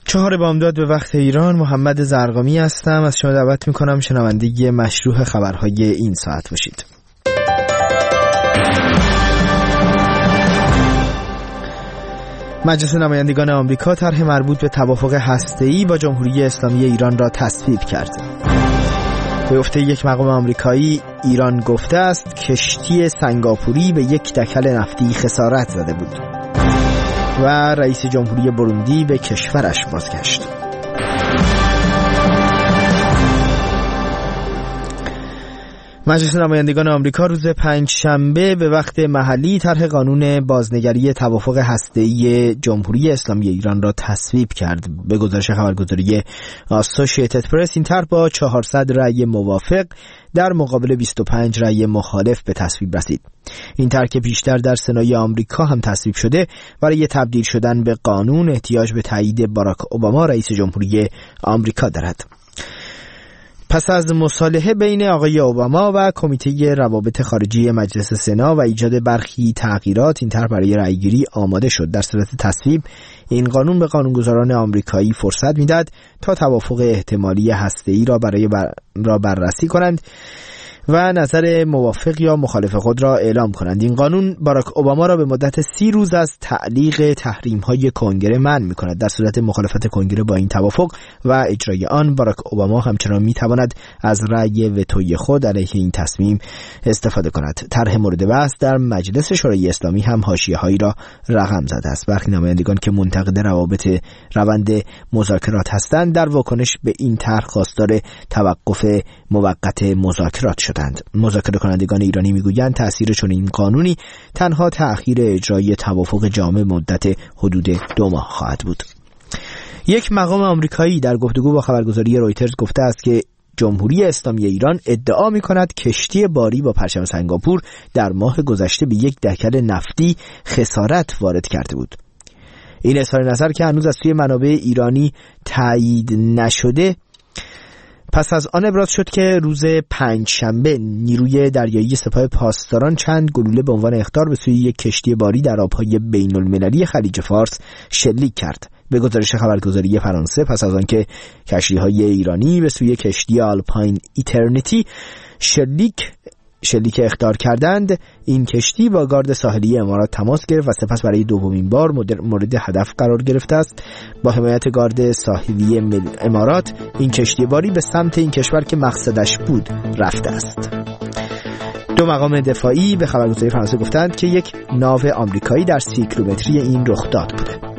4 بامداد به وقت ایران. محمد زرقامی هستم. از شما دعوت میکنم شنونده مشروح خبرهای این ساعت باشید. مجلس نمایندگان آمریکا طرح مربوط به توافق هسته‌ای با جمهوری اسلامی ایران را تصویب کرد. به گفته یک مقام آمریکایی، ایران گفته است کشتی سنگاپوری به یک دکل نفتی خسارت زده بود. و رئیس جمهوری بروندی به کشورش بازگشت. مجلس نمایندگان آمریکا روز پنجشنبه به وقت محلی طرح قانون بازنگری توافق هسته‌ای جمهوری اسلامی ایران را تصویب کرد. به گزارش خبرگزاری آسوشییتد پرس، این طرح با 400 رأی موافق در مقابل 25 رأی مخالف به تصویب رسید. این طرح که بیشتر در سنای آمریکا هم تصویب شده، برای تبدیل شدن به قانون احتیاج به تایید باراک اوباما رئیس جمهوری آمریکا دارد. پس از مصالحه بین آقای اوباما و کمیته روابط خارجی مجلس سنا و ایجاد برخی تغییرات، این طرح برای رأیگیری آماده شد. در صورت تصویب این قانون به قانونگذاران آمریکایی فرصت میداد تا توافق احتمالی هسته‌ای را بررسی کنند و نظر موافق یا مخالف خود را اعلام کنند. این قانون باراک اوباما را به مدت 30 روز از تعلیق تحریم‌های کنگره منع می‌کند. در صورت مخالفت کنگره با این توافق و اجرای آن، باراک اوباما همچنان می‌تواند از رأی وتوی خود علیه این تصمیم استفاده کند. طرح مورد بحث در مجلس شورای اسلامی هم حاشیه‌هایی را رقم زده است. برخی نمایندگان که منتقد روند مذاکرات هستند، در واکنش به این طرح خواستار توقف موقت مذاکرات شدند. مذاکره کنندگان ایرانی میگویند تأثیر چنین قانونی تنها تأخیر اجرای توافق جامع مدت حدود 2 ماه خواهد بود. یک مقام آمریکایی در گفتگو با خبرگزاری رویترز گفته است که جمهوری اسلامی ایران ادعا می‌کند کشتی باری با پرچم سنگاپور در ماه گذشته به یک دکل نفتی خسارت وارد کرده بود. این اظهار نظر که هنوز از سوی منابع ایرانی تایید نشده پس از آن ابراز شد که روز پنجشنبه نیروی دریایی سپاه پاسداران چند گلوله به عنوان اخطار به سوی یک کشتی باری در آبهای بین المللی خلیج فارس شلیک کرد. به گزارش خبرگزاری فرانسه، پس از آنکه کشتی‌های ایرانی به سوی کشتی آلپاین ایترنیتی شلیک اخطار کردند، این کشتی با گارد ساحلی امارات تماس گرفت و سپس برای دومین بار مورد هدف قرار گرفته است. با حمایت گارد ساحلی امارات، این کشتی باری به سمت این کشور که مقصدش بود رفته است. 2 مقام دفاعی به خبرگزاری فرانسه گفتند که یک ناو آمریکایی در 30 کیلومتری این رخداد بوده.